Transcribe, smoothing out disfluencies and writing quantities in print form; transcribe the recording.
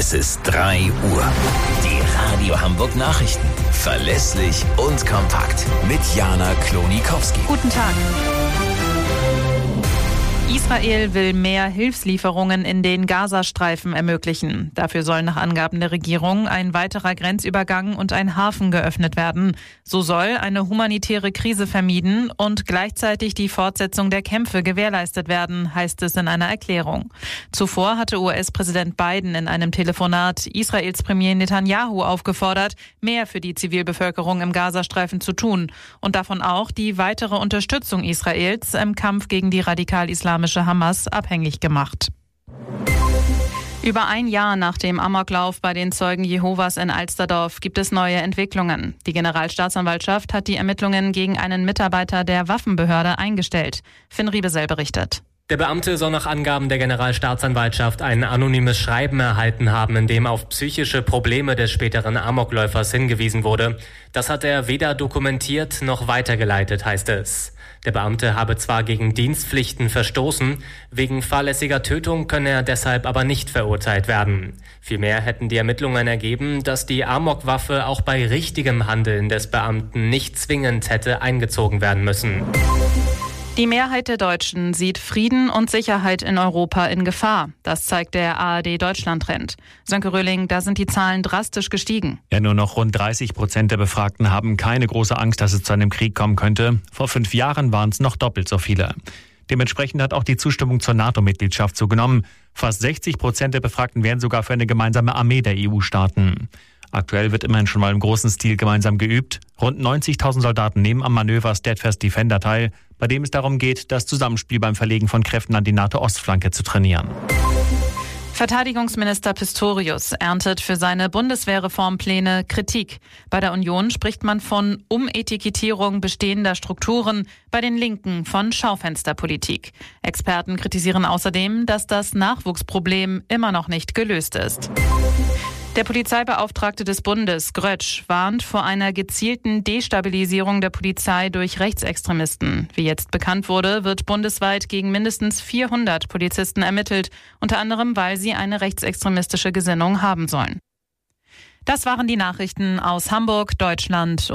Es ist 3 Uhr. Die Radio Hamburg Nachrichten. Verlässlich und kompakt. Mit Jana Klonikowski. Guten Tag. Israel will mehr Hilfslieferungen in den Gazastreifen ermöglichen. Dafür soll nach Angaben der Regierung ein weiterer Grenzübergang und ein Hafen geöffnet werden. So soll eine humanitäre Krise vermieden und gleichzeitig die Fortsetzung der Kämpfe gewährleistet werden, heißt es in einer Erklärung. Zuvor hatte US-Präsident Biden in einem Telefonat Israels Premier Netanyahu aufgefordert, mehr für die Zivilbevölkerung im Gazastreifen zu tun und davon auch die weitere Unterstützung Israels im Kampf gegen die radikal-islamische Hamas abhängig gemacht. Über ein Jahr nach dem Amoklauf bei den Zeugen Jehovas in Alsterdorf gibt es neue Entwicklungen. Die Generalstaatsanwaltschaft hat die Ermittlungen gegen einen Mitarbeiter der Waffenbehörde eingestellt. Finn Riebesell berichtet. Der Beamte soll nach Angaben der Generalstaatsanwaltschaft ein anonymes Schreiben erhalten haben, in dem auf psychische Probleme des späteren Amokläufers hingewiesen wurde. Das hat er weder dokumentiert noch weitergeleitet, heißt es. Der Beamte habe zwar gegen Dienstpflichten verstoßen, wegen fahrlässiger Tötung könne er deshalb aber nicht verurteilt werden. Vielmehr hätten die Ermittlungen ergeben, dass die Amokwaffe auch bei richtigem Handeln des Beamten nicht zwingend hätte eingezogen werden müssen. Die Mehrheit der Deutschen sieht Frieden und Sicherheit in Europa in Gefahr. Das zeigt der ARD-Deutschland-Trend. Sönke Röhling, da sind die Zahlen drastisch gestiegen. Ja, nur noch rund 30% der Befragten haben keine große Angst, dass es zu einem Krieg kommen könnte. Vor 5 Jahren waren es noch doppelt so viele. Dementsprechend hat auch die Zustimmung zur NATO-Mitgliedschaft zugenommen. Fast 60% der Befragten wären sogar für eine gemeinsame Armee der EU-Staaten. Aktuell wird immerhin schon mal im großen Stil gemeinsam geübt. Rund 90.000 Soldaten nehmen am Manöver Steadfast Defender teil, bei dem es darum geht, das Zusammenspiel beim Verlegen von Kräften an die NATO-Ostflanke zu trainieren. Verteidigungsminister Pistorius erntet für seine Bundeswehrreformpläne Kritik. Bei der Union spricht man von Umetikettierung bestehender Strukturen, bei den Linken von Schaufensterpolitik. Experten kritisieren außerdem, dass das Nachwuchsproblem immer noch nicht gelöst ist. Der Polizeibeauftragte des Bundes, Grötsch, warnt vor einer gezielten Destabilisierung der Polizei durch Rechtsextremisten. Wie jetzt bekannt wurde, wird bundesweit gegen mindestens 400 Polizisten ermittelt, unter anderem, weil sie eine rechtsextremistische Gesinnung haben sollen. Das waren die Nachrichten aus Hamburg, Deutschland.